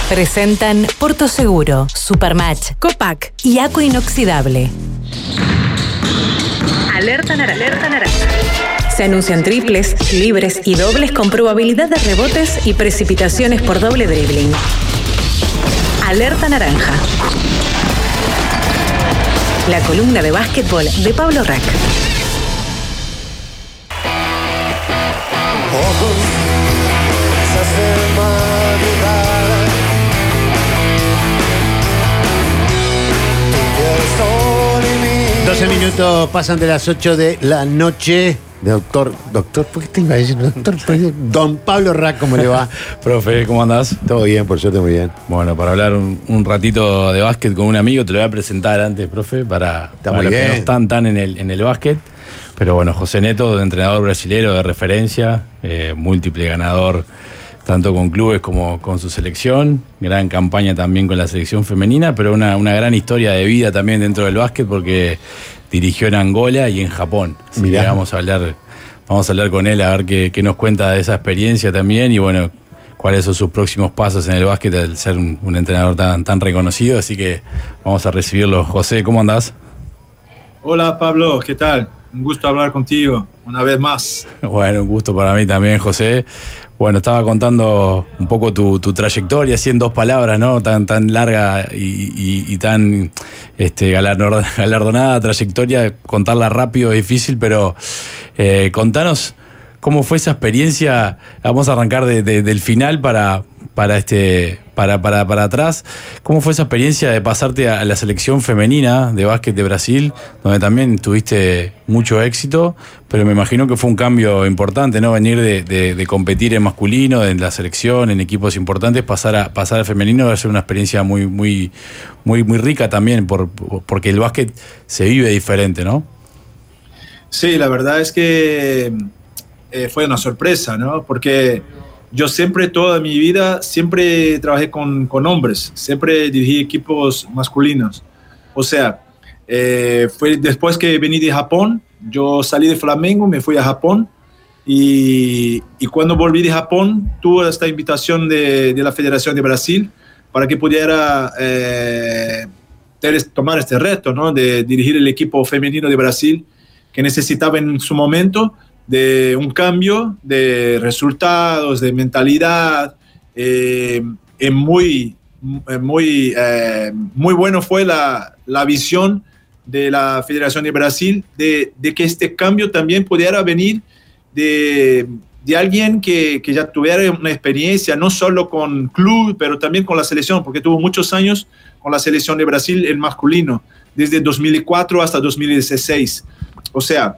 Presentan Porto Seguro, Supermatch, Copac y Aqua Inoxidable. Alerta naranja. Se anuncian triples, libres y dobles con probabilidad de rebotes y precipitaciones por doble dribbling. Alerta naranja. La columna de básquetbol de Pablo Rack. Ojos se hacen madrugada, tu piel sol y mi 12 minutos pasan de las 8 de la noche. Doctor, ¿por qué te iba a decir doctor? Don Pablo Rack, ¿cómo le va? Profe, ¿cómo andás? Todo bien, por suerte, muy bien. Bueno, para hablar un ratito de básquet con un amigo, te lo voy a presentar antes, profe, para muy los bien. que no están tan en el básquet. Pero bueno, José Neto, entrenador brasilero de referencia, múltiple ganador, tanto con clubes como con su selección. Gran campaña también con la selección femenina, pero una gran historia de vida también dentro del básquet, porque dirigió en Angola y en Japón. Así que vamos a hablar con él a ver qué nos cuenta de esa experiencia también y bueno, cuáles son sus próximos pasos en el básquet al ser un entrenador tan reconocido. Así que vamos a recibirlo. José, ¿cómo andás? Hola Pablo, ¿qué tal? Un gusto hablar contigo una vez más. Bueno, un gusto para mí también, José. Bueno, estaba contando un poco tu trayectoria, así en 2 palabras, ¿no? Tan larga y tan galardonada trayectoria. Contarla rápido es difícil, pero contanos cómo fue esa experiencia. Vamos a arrancar del final para atrás. ¿Cómo fue esa experiencia de pasarte a la selección femenina de básquet de Brasil, donde también tuviste mucho éxito, pero me imagino que fue un cambio importante, ¿no? Venir de competir en masculino, en la selección, en equipos importantes, pasar al femenino va a ser una experiencia muy rica también, porque el básquet se vive diferente, ¿no? Sí, la verdad es que fue una sorpresa, ¿no? Porque yo siempre, toda mi vida, siempre trabajé con hombres, siempre dirigí equipos masculinos. O sea, fue después que vení de Japón, yo salí de Flamengo, me fui a Japón y cuando volví de Japón tuve esta invitación de la Federación de Brasil para que pudiera tomar este reto, ¿no? De dirigir el equipo femenino de Brasil que necesitaba en su momento de un cambio de resultados, de mentalidad. Muy bueno fue la visión de la Federación de Brasil de que este cambio también pudiera venir de alguien que ya tuviera una experiencia, no solo con club, pero también con la selección, porque tuvo muchos años con la selección de Brasil en masculino, desde 2004 hasta 2016. O sea,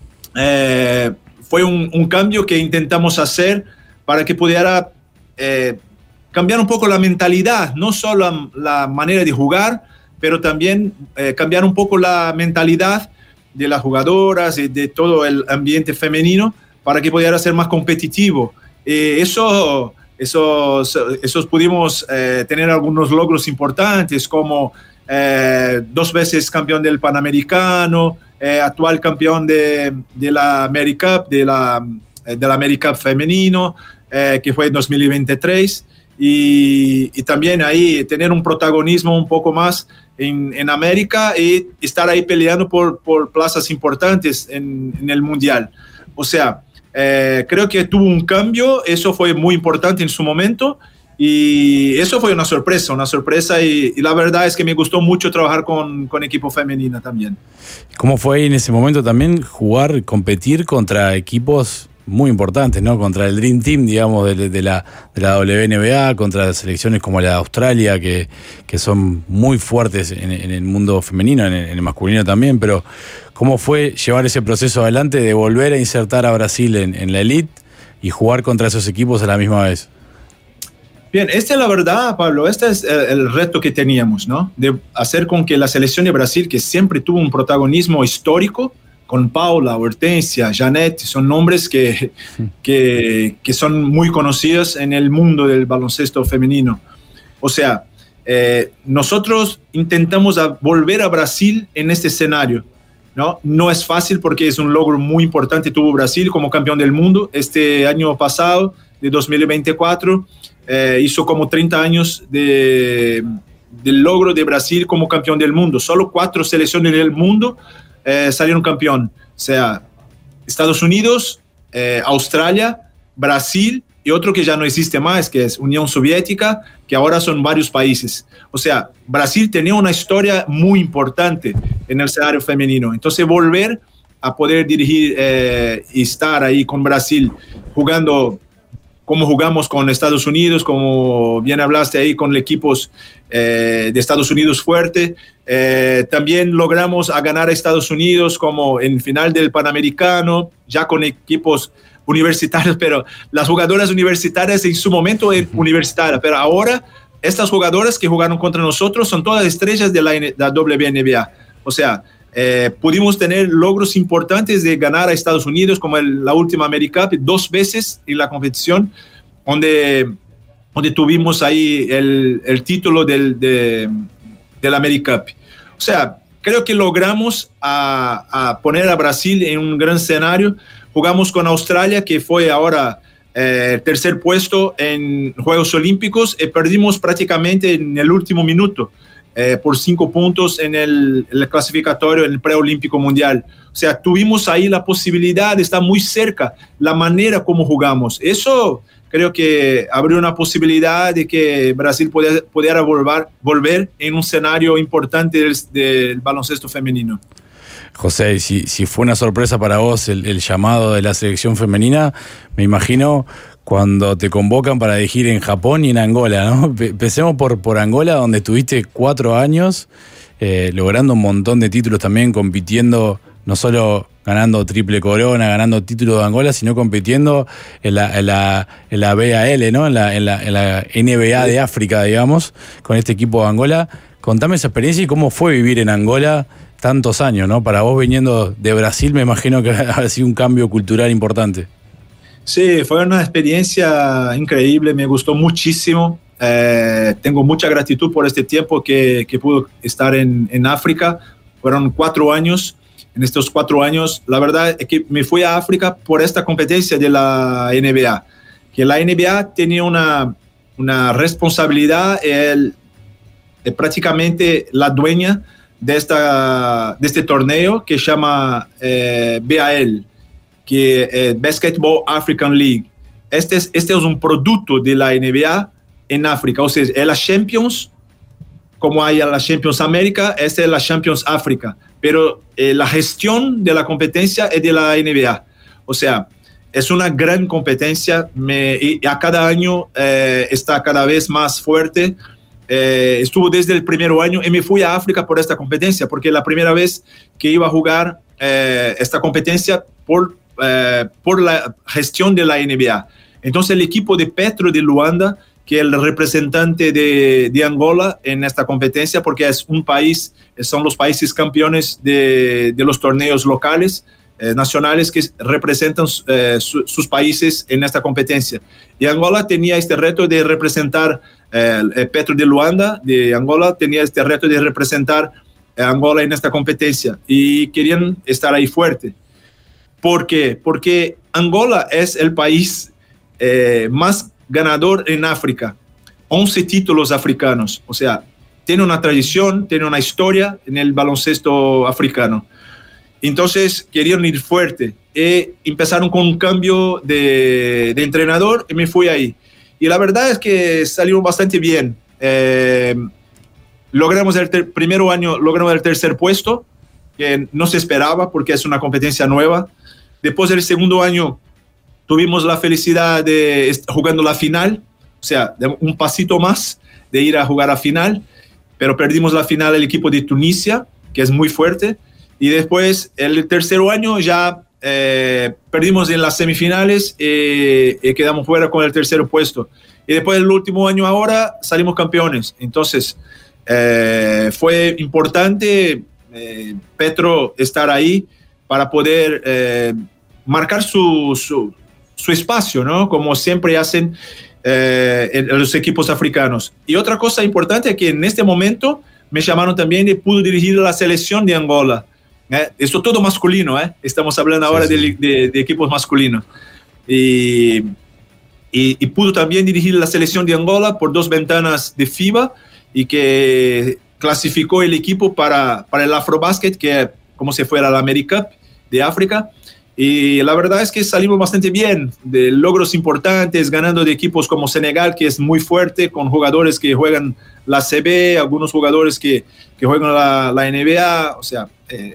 fue un cambio que intentamos hacer para que pudiera cambiar un poco la mentalidad, no solo la manera de jugar, pero también cambiar un poco la mentalidad de las jugadoras y de todo el ambiente femenino para que pudiera ser más competitivo. Esos pudimos tener algunos logros importantes, como 2 veces campeón del Panamericano, actual campeón de la AmeriCup, de la AmeriCup femenino, que fue en 2023, y también ahí tener un protagonismo un poco más en América y estar ahí peleando por plazas importantes en el Mundial. O sea, creo que tuvo un cambio, eso fue muy importante en su momento, y eso fue una sorpresa y la verdad es que me gustó mucho trabajar con equipo femenina también. ¿Cómo fue en ese momento también competir contra equipos muy importantes, ¿no? Contra el Dream Team, digamos, de la WNBA, contra selecciones como la de Australia, que son muy fuertes en el mundo femenino, en el masculino también, pero ¿cómo fue llevar ese proceso adelante de volver a insertar a Brasil en la elite y jugar contra esos equipos a la misma vez? Bien, esta es la verdad, Pablo, este es el reto que teníamos, ¿no? De hacer con que la selección de Brasil, que siempre tuvo un protagonismo histórico, con Paula, Hortensia, Janette, son nombres que son muy conocidos en el mundo del baloncesto femenino. O sea, nosotros intentamos volver a Brasil en este escenario, ¿no? No es fácil porque es un logro muy importante. Tuvo Brasil como campeón del mundo este año pasado, de 2024. hizo como 30 años del logro de Brasil como campeón del mundo. Solo 4 selecciones del mundo salieron campeón. O sea, Estados Unidos, Australia, Brasil y otro que ya no existe más, que es Unión Soviética, que ahora son varios países. O sea, Brasil tenía una historia muy importante en el escenario femenino. Entonces, volver a poder dirigir y estar ahí con Brasil, jugando como jugamos con Estados Unidos, como bien hablaste ahí, con equipos de Estados Unidos fuerte. También logramos a ganar a Estados Unidos como en final del Panamericano, ya con equipos universitarios, pero las jugadoras universitarias en su momento universitarias, pero ahora estas jugadoras que jugaron contra nosotros son todas estrellas de la WNBA. O sea, pudimos tener logros importantes de ganar a Estados Unidos, como la última AmeriCup, 2 veces en la competición, donde tuvimos ahí el título del AmeriCup. O sea, creo que logramos a poner a Brasil en un gran escenario. Jugamos con Australia, que fue ahora el tercer puesto en Juegos Olímpicos, y perdimos prácticamente en el último minuto por 5 puntos en el clasificatorio, en el preolímpico mundial. O sea, tuvimos ahí la posibilidad de estar muy cerca, la manera como jugamos. Eso creo que abrió una posibilidad de que Brasil pudiera volver en un escenario importante del baloncesto femenino. José, si fue una sorpresa para vos el llamado de la selección femenina, me imagino cuando te convocan para dirigir en Japón y en Angola, ¿no? Empecemos por Angola, donde estuviste 4 años, logrando un montón de títulos también, compitiendo, no solo ganando triple corona, ganando títulos de Angola, sino compitiendo en la BAL, ¿no? En la NBA de África, digamos, con este equipo de Angola. Contame esa experiencia y cómo fue vivir en Angola tantos años, ¿no? Para vos, viniendo de Brasil, me imagino que ha sido un cambio cultural importante. Sí, fue una experiencia increíble, me gustó muchísimo. Tengo mucha gratitud por este tiempo que pude estar en África. Fueron 4 años. En estos 4 años, la verdad es que me fui a África por esta competencia de la NBA. Que la NBA tenía una responsabilidad, prácticamente la dueña de este torneo que se llama BAL, que es Basketball African League. Este es un producto de la NBA en África, o sea, es la Champions, como hay la Champions América, esta es la Champions África, pero la gestión de la competencia es de la NBA. O sea, es una gran competencia y a cada año está cada vez más fuerte. Estuvo desde el primer año y me fui a África por esta competencia, porque la primera vez que iba a jugar esta competencia por la gestión de la NBA. Entonces el equipo de Petro de Luanda, que es el representante de Angola en esta competencia, porque es un país, son los países campeones de los torneos locales, nacionales, que representan sus países en esta competencia. Y Angola tenía este reto de representar, Petro de Luanda de Angola tenía este reto de representar a Angola en esta competencia y querían estar ahí fuerte. ¿Por qué? Porque Angola es el país más ganador en África, 11 títulos africanos, o sea, tiene una tradición, tiene una historia en el baloncesto africano. Entonces querían ir fuerte y empezaron con un cambio de entrenador y me fui ahí. Y la verdad es que salieron bastante bien. Logramos primer año, logramos el tercer puesto, que no se esperaba porque es una competencia nueva. Después del segundo año tuvimos la felicidad de jugando la final, o sea, un pasito más de ir a jugar a final, pero perdimos la final del equipo de Tunisia, que es muy fuerte. Y después, el tercer año ya perdimos en las semifinales y quedamos fuera con el tercer puesto. Y después del último año ahora salimos campeones. Entonces, fue importante Petro estar ahí para poder marcar su espacio, ¿no? Como siempre hacen en los equipos africanos. Y otra cosa importante es que en este momento me llamaron también y pude dirigir la selección de Angola. Esto todo masculino, estamos hablando ahora sí. De equipos masculinos. Y y pudo también dirigir la selección de Angola por 2 ventanas de FIBA y que clasificó el equipo para el Afrobasket, que como si fuera la AmeriCup de África. Y la verdad es que salimos bastante bien, de logros importantes, ganando de equipos como Senegal, que es muy fuerte, con jugadores que juegan la CB, algunos jugadores que juegan la NBA, o sea,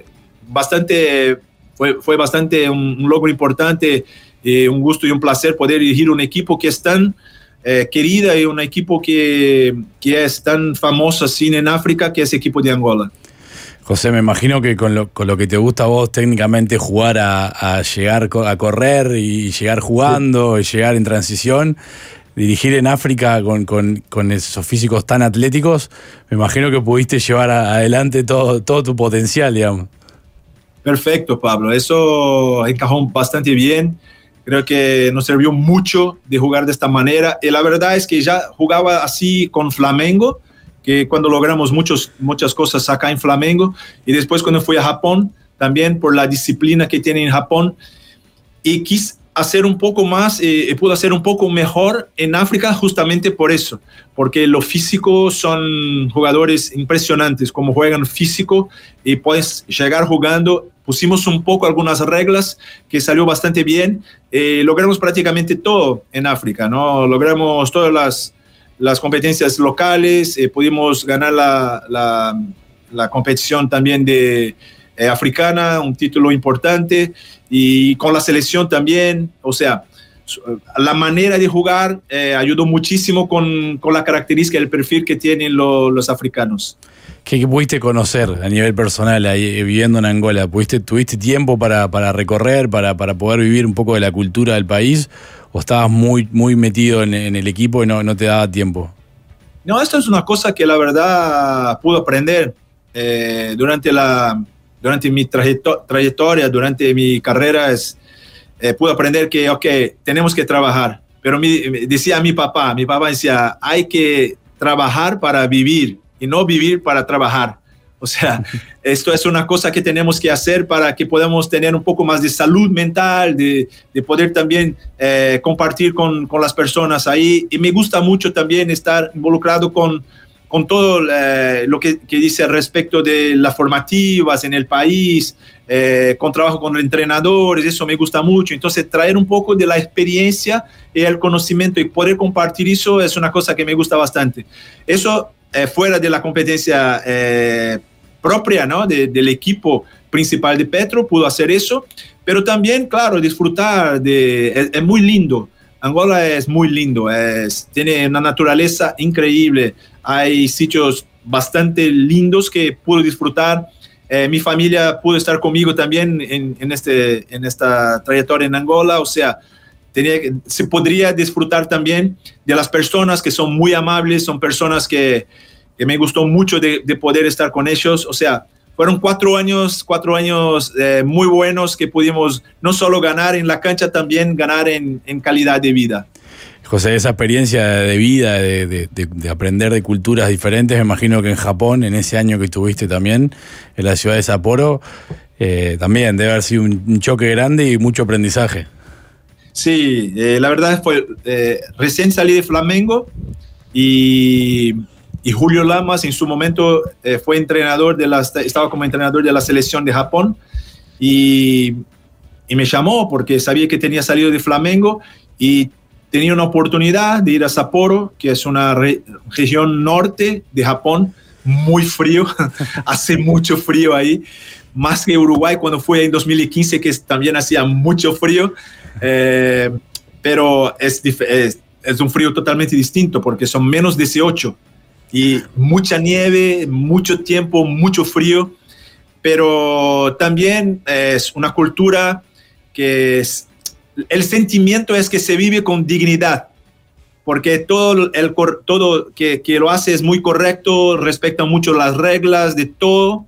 fue bastante un logro importante, un gusto y un placer poder dirigir un equipo que es tan querida y un equipo que es tan famoso así en África, que es el equipo de Angola. José, me imagino que con lo que te gusta a vos técnicamente jugar a llegar a correr y llegar jugando y llegar en transición, dirigir en África con esos físicos tan atléticos, me imagino que pudiste llevar adelante todo tu potencial, digamos. Perfecto, Pablo. Eso encajó bastante bien. Creo que nos sirvió mucho de jugar de esta manera. Y la verdad es que ya jugaba así con Flamengo, que cuando logramos muchas cosas acá en Flamengo, y después cuando fui a Japón, también por la disciplina que tiene en Japón, y quise hacer un poco más, pude hacer un poco mejor en África justamente por eso, porque los físicos son jugadores impresionantes, como juegan físico y puedes llegar jugando. Pusimos un poco algunas reglas que salió bastante bien, logramos prácticamente todo en África, ¿no? Logramos todas las competencias locales, pudimos ganar la competición también de africana, un título importante, y con la selección también. O sea, la manera de jugar ayudó muchísimo con la característica, el perfil que tienen los africanos. ¿Qué pudiste conocer a nivel personal ahí, viviendo en Angola? ¿Tuviste tiempo para recorrer, para poder vivir un poco de la cultura del país? ¿O estabas muy metido en el equipo y no te daba tiempo? No, esto es una cosa que la verdad pude aprender durante mi trayectoria, durante mi carrera. Pude aprender que, tenemos que trabajar. Pero decía mi papá decía, hay que trabajar para vivir y no vivir para trabajar. O sea, esto es una cosa que tenemos que hacer para que podamos tener un poco más de salud mental, de poder también compartir con las personas ahí. Y me gusta mucho también estar involucrado con todo lo que dice respecto de las formativas en el país, con trabajo con entrenadores, eso me gusta mucho. Entonces, traer un poco de la experiencia y el conocimiento y poder compartir eso es una cosa que me gusta bastante. Eso fuera de la competencia propia, ¿no? del equipo principal de Petro, pudo hacer eso, pero también, claro, disfrutar es muy lindo. Angola es muy lindo, tiene una naturaleza increíble, hay sitios bastante lindos que puedo disfrutar. Mi familia pudo estar conmigo también en esta trayectoria en Angola, o sea, se podría disfrutar también de las personas que son muy amables, son personas que me gustó mucho de poder estar con ellos. O sea, fueron 4 años muy buenos que pudimos no solo ganar en la cancha, también ganar en calidad de vida. José, esa experiencia de vida, de aprender de culturas diferentes, me imagino que en Japón, en ese año que estuviste también, en la ciudad de Sapporo, también debe haber sido un choque grande y mucho aprendizaje. Sí, la verdad fue, recién salí de Flamengo y Julio Lamas en su momento fue entrenador estaba como entrenador de la selección de Japón y me llamó porque sabía que tenía salido de Flamengo y tenía una oportunidad de ir a Sapporo, que es una región norte de Japón, muy frío, hace mucho frío ahí, más que Uruguay cuando fui en 2015, que también hacía mucho frío, pero es un frío totalmente distinto porque son menos 18 y mucha nieve, mucho tiempo, mucho frío, pero también es una cultura que el sentimiento es que se vive con dignidad, porque todo que lo hace es muy correcto, respeta mucho las reglas de todo,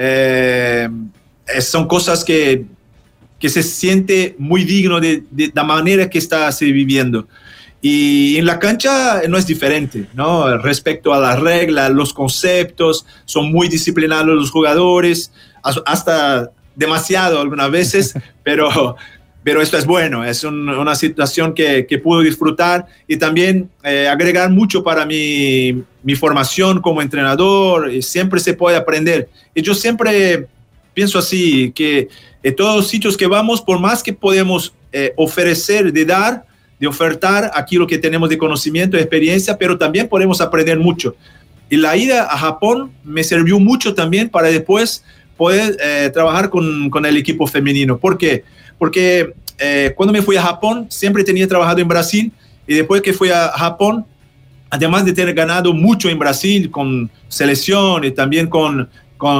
son cosas que se siente muy digno de la manera que está viviendo. Y en la cancha no es diferente, ¿no? Respecto a las reglas, los conceptos, son muy disciplinados los jugadores, hasta demasiado algunas veces, pero pero esto es bueno, es una situación que puedo disfrutar y también agregar mucho para mi formación como entrenador. Y siempre se puede aprender. Y yo siempre pienso así, que en todos los sitios que vamos, por más que podemos ofrecer, de ofertar aquí lo que tenemos de conocimiento, de experiencia, pero también podemos aprender mucho. Y la ida a Japón me sirvió mucho también para después poder trabajar con el equipo femenino. ¿Por qué? Porque cuando me fui a Japón, siempre tenía trabajado en Brasil, y después que fui a Japón, además de tener ganado mucho en Brasil con selección y también con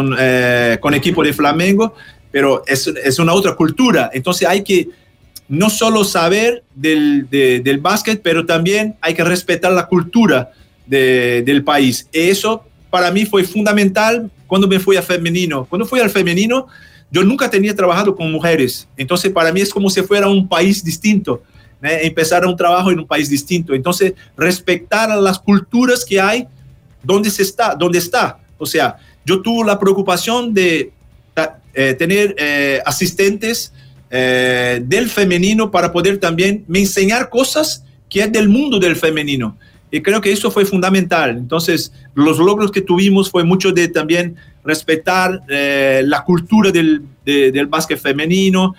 equipo de Flamengo, pero es una otra cultura. Entonces hay que no solo saber del básquet, pero también hay que respetar la cultura del país. Y eso para mí fue fundamental cuando me fui a femenino. Cuando fui al femenino, yo nunca tenía trabajado con mujeres. Entonces para mí es como si fuera un país distinto, ¿no? Empezar un trabajo en un país distinto. Entonces respetar las culturas que hay donde está. O sea, yo tuve la preocupación de tener asistentes del femenino para poder también me enseñar cosas que es del mundo del femenino. Y creo que eso fue fundamental. Entonces, los logros que tuvimos fue mucho de también respetar la cultura del básquet femenino,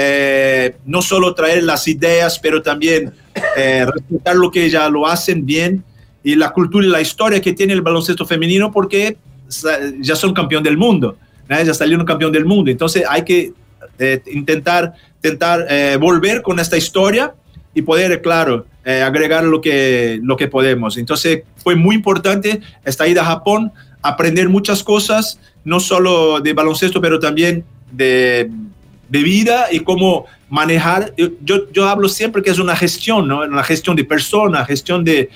no solo traer las ideas, pero también respetar lo que ya lo hacen bien, y la cultura y la historia que tiene el baloncesto femenino, porque ya son campeón del mundo, ¿no? Ya salieron campeón del mundo. Entonces hay que intentar volver con esta historia y poder, claro, agregar lo que podemos. Entonces fue muy importante esta ida a Japón, aprender muchas cosas, no solo de baloncesto, pero también de vida y cómo manejar. Yo hablo siempre que es una gestión, ¿no? Una gestión de personas, gestión de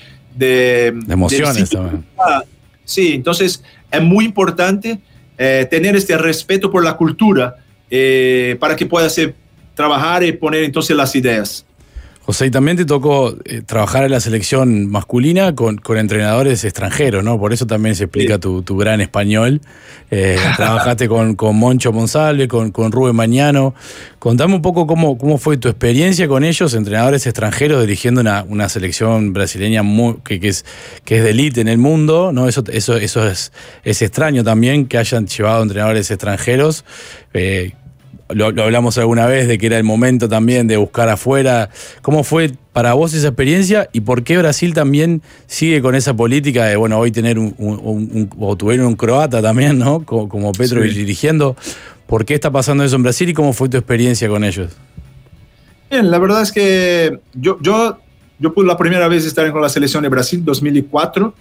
emociones también. Sí, entonces es muy importante tener este respeto por la cultura para que pueda trabajar y poner entonces las ideas. José, y también te tocó trabajar en la selección masculina con entrenadores extranjeros, ¿no? Por eso también se explica tu gran español. Trabajaste con Moncho Monsalve, con Rubén Mañano. Contame un poco cómo fue tu experiencia con ellos, entrenadores extranjeros, dirigiendo una selección brasileña que es de élite en el mundo, ¿no? Eso es extraño también, que hayan llevado entrenadores extranjeros. Lo hablamos alguna vez de que era el momento también de buscar afuera. ¿Cómo fue para vos esa experiencia y por qué Brasil también sigue con esa política de, bueno, hoy tener o tuvieron un croata también, ¿no? Como Petrovic dirigiendo. ¿Por qué está pasando eso en Brasil y cómo fue tu experiencia con ellos? Bien, la verdad es que yo pude la primera vez estar con la selección de Brasil, 2004,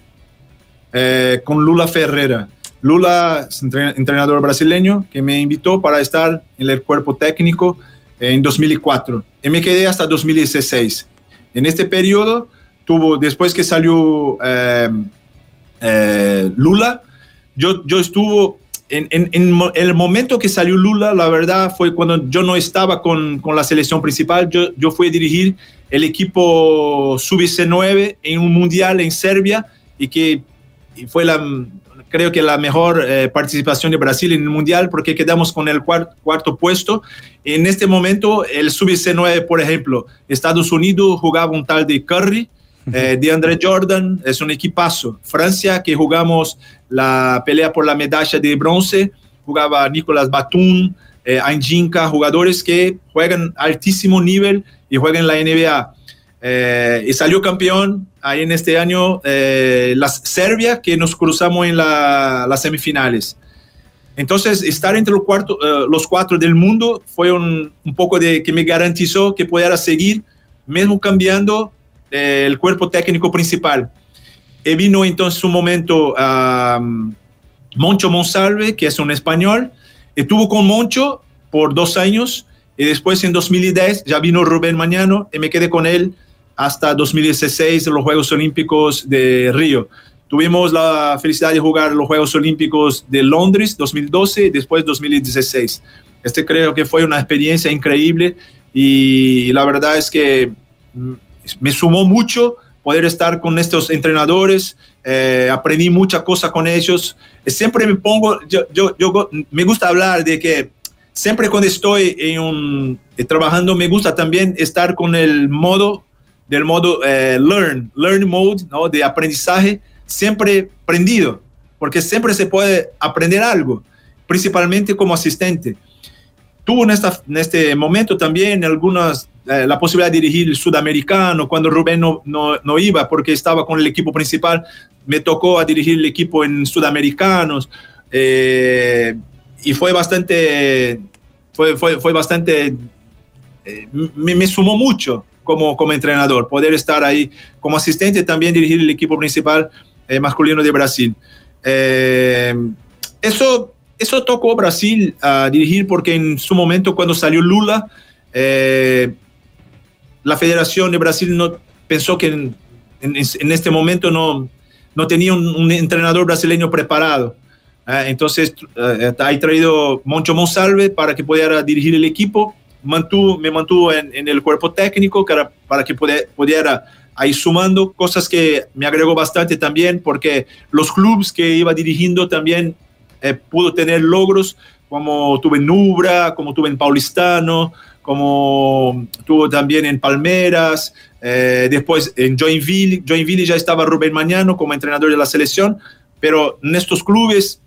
con Lula Ferreira. Lula es entrenador brasileño que me invitó para estar en el cuerpo técnico en 2004 y me quedé hasta 2016. En este periodo después que salió Lula, yo estuve en el momento que salió Lula, la verdad fue cuando yo no estaba con la selección principal. Yo fui a dirigir el equipo Sub-19 en un mundial en Serbia y fue creo que la mejor participación de Brasil en el Mundial, porque quedamos con el cuarto puesto. En este momento, el Sub-19, por ejemplo, Estados Unidos jugaba un tal de Curry, de Andre Jordan, es un equipazo. Francia, que jugamos la pelea por la medalla de bronce, jugaba Nicolas Batum, Anjinka, jugadores que juegan altísimo nivel y juegan en la NBA. Y salió campeón ahí en este año la Serbia, que nos cruzamos en las semifinales. Entonces estar entre los cuatro del mundo fue un poco que me garantizó que pudiera seguir mesmo cambiando el cuerpo técnico principal. Y vino entonces un momento Moncho Monsalve, que es un español. Estuvo con Moncho por 2 años y después en 2010 ya vino Rubén Mañano y me quedé con él hasta 2016, los Juegos Olímpicos de Río. Tuvimos la felicidad de jugar los Juegos Olímpicos de Londres 2012 y después 2016. Creo que fue una experiencia increíble y la verdad es que me sumó mucho poder estar con estos entrenadores. Aprendí muchas cosas con ellos. Siempre me pongo, me gusta hablar de que siempre cuando estoy trabajando me gusta también estar con el modo learn mode, ¿no? De aprendizaje, siempre prendido, porque siempre se puede aprender algo, principalmente como asistente. Tuvo en este momento también la posibilidad de dirigir el sudamericano, cuando Rubén no iba porque estaba con el equipo principal, me tocó a dirigir el equipo en sudamericanos, y fue bastante, me sumó mucho como entrenador, poder estar ahí como asistente y también dirigir el equipo principal masculino de Brasil. Eso tocó Brasil a dirigir porque en su momento cuando salió Lula, la Federación de Brasil no pensó que en este momento no tenía un entrenador brasileño preparado. Entonces ha traído Moncho Monsalve para que pudiera dirigir el equipo, me mantuvo en el cuerpo técnico para que pudiera ir sumando cosas que me agregó bastante también, porque los clubes que iba dirigiendo también pudo tener logros, como tuve en Nubra, como tuve en Paulistano, como tuvo también en Palmeiras, después en Joinville ya estaba Rubén Magnano como entrenador de la selección, pero en estos clubes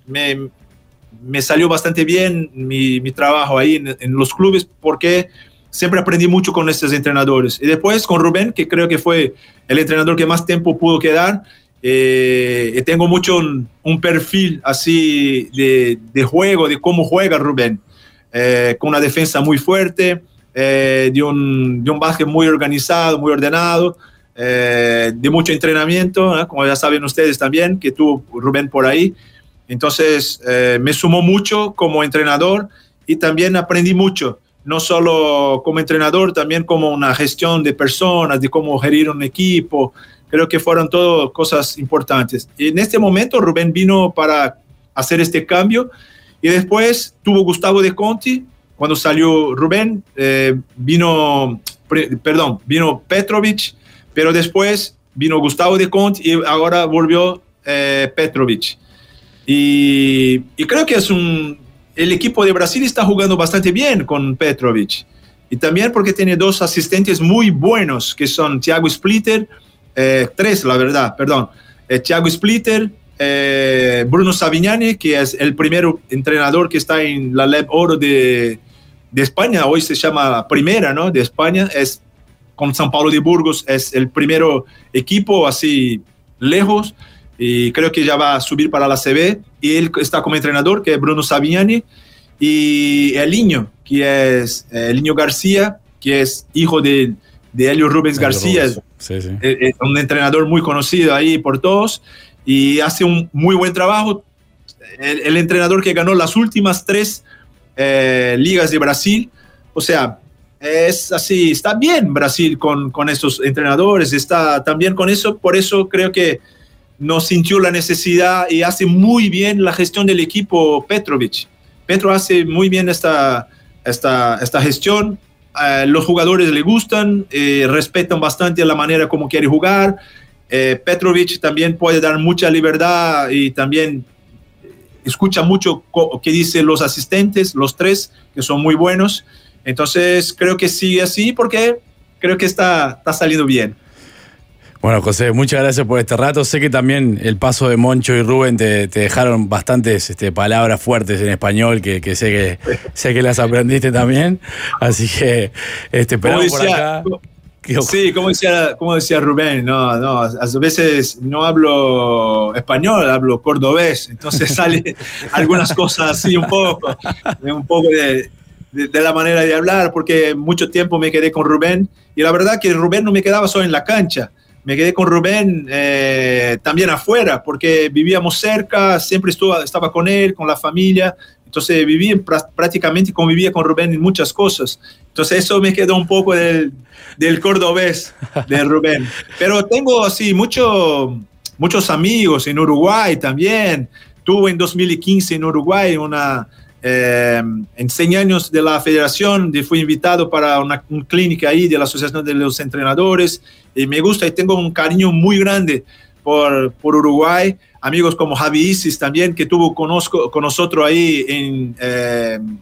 me salió bastante bien mi trabajo ahí en los clubes, porque siempre aprendí mucho con estos entrenadores. Y después con Rubén, que creo que fue el entrenador que más tiempo pudo quedar, tengo mucho un perfil así de juego, de cómo juega Rubén, con una defensa muy fuerte, de un básquet muy organizado, muy ordenado, de mucho entrenamiento, como ya saben ustedes también, que tuvo Rubén por ahí. Entonces me sumó mucho como entrenador y también aprendí mucho, no solo como entrenador, también como una gestión de personas, de cómo gerir un equipo. Creo que fueron todas cosas importantes. Y en este momento Rubén vino para hacer este cambio y después tuvo Gustavo de Conti. Cuando salió Rubén, vino Petrovic, pero después vino Gustavo de Conti y ahora volvió Petrovic. Y creo que el equipo de Brasil está jugando bastante bien con Petrovic. Y también porque tiene dos asistentes muy buenos, que son Thiago Splitter, tres, la verdad, perdón. Thiago Splitter, Bruno Savignani, que es el primer entrenador que está en la LEB Oro de España, hoy se llama Primera, ¿no? De España, es con São Paulo de Burgos, es el primer equipo así lejos, y creo que ya va a subir para la CB, y él está como entrenador, que es Bruno Savignani, y el niño, que es el niño García, que es hijo de Hélio Rubens García, sí. Es un entrenador muy conocido ahí por todos, y hace un muy buen trabajo. El entrenador que ganó las últimas 3 ligas de Brasil, o sea, es así, está bien Brasil con estos entrenadores, está también con eso, por eso creo que no sintió la necesidad y hace muy bien la gestión del equipo Petrovic. Petro hace muy bien esta gestión, los jugadores le gustan, respetan bastante la manera como quiere jugar. Petrovic también puede dar mucha libertad y también escucha mucho qué dicen los asistentes, los 3, que son muy buenos. Entonces creo que sigue así porque creo que está saliendo bien. Bueno, José, muchas gracias por este rato. Sé que también el paso de Moncho y Rubén te dejaron bastantes palabras fuertes en español que sé que las aprendiste también. Así que esperamos por acá. Sí, como decía Rubén, no, a veces no hablo español, hablo cordobés, entonces sale algunas cosas así un poco de la manera de hablar, porque mucho tiempo me quedé con Rubén, y la verdad que Rubén no me quedaba solo en la cancha, me quedé con Rubén también afuera, porque vivíamos cerca, siempre estaba con él, con la familia, entonces prácticamente convivía con Rubén en muchas cosas. Entonces eso me quedó un poco del cordobés de Rubén. Pero tengo así muchos amigos en Uruguay también. Tuve en 2015 en Uruguay en 100 años de la federación, fui invitado para una clínica ahí de la Asociación de los Entrenadores, y me gusta y tengo un cariño muy grande por Uruguay. Amigos como Javi Isis también, que tuvo con nosotros ahí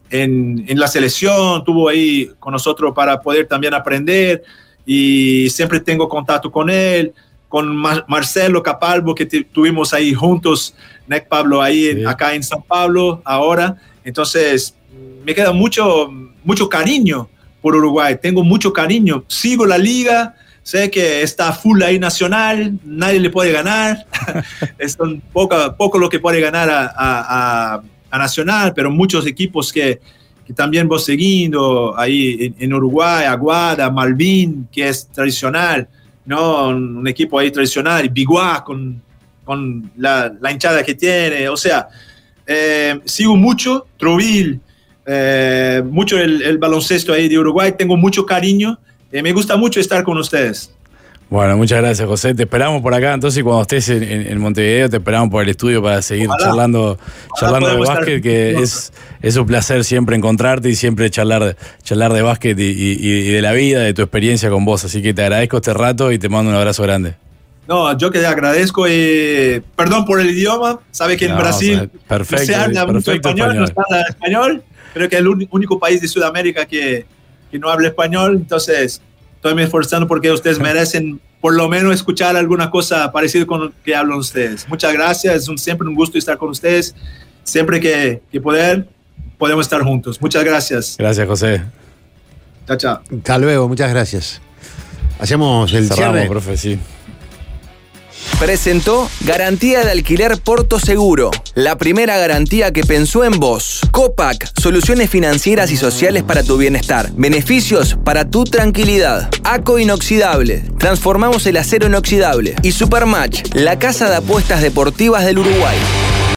en la selección, estuvo ahí con nosotros para poder también aprender y siempre tengo contacto con él, con Marcelo Capalvo, que tuvimos ahí juntos, Nec Pablo, ahí acá en San Pablo ahora. Entonces, me queda mucho cariño por Uruguay, tengo mucho cariño, sigo la liga, sé que está full ahí Nacional, nadie le puede ganar, es poco lo que puede ganar a Nacional, pero muchos equipos que también vos siguiendo ahí en Uruguay, Aguada, Malvin, que es tradicional, ¿no? Un equipo ahí tradicional, Biguá con la hinchada que tiene, o sea, sigo mucho, Trovil, mucho el baloncesto ahí de Uruguay, tengo mucho cariño, me gusta mucho estar con ustedes. Bueno, muchas gracias, José. Te esperamos por acá. Entonces, cuando estés en Montevideo, te esperamos por el estudio para seguir charlando de básquet, que es un placer siempre encontrarte y siempre charlar de básquet y de la vida, de tu experiencia con vos. Así que te agradezco este rato y te mando un abrazo grande. No, yo que te agradezco. Perdón por el idioma. Sabe que en Brasil perfecto, se habla mucho español, no se habla español. Creo que es el único país de Sudamérica que no habla español. Entonces, estoy me esforzando porque ustedes merecen por lo menos escuchar alguna cosa parecida con lo que hablan ustedes. Muchas gracias, es siempre un gusto estar con ustedes. Siempre que podemos estar juntos. Muchas gracias. Gracias, José. Chao, chao. Hasta luego, muchas gracias. Hacemos el cierre. Profe, sí. Presentó Garantía de Alquiler Porto Seguro, la primera garantía que pensó en vos. Copac, soluciones financieras y sociales para tu bienestar. Beneficios para tu tranquilidad. Aco Inoxidable, transformamos el acero inoxidable. Y Supermatch, la casa de apuestas deportivas del Uruguay.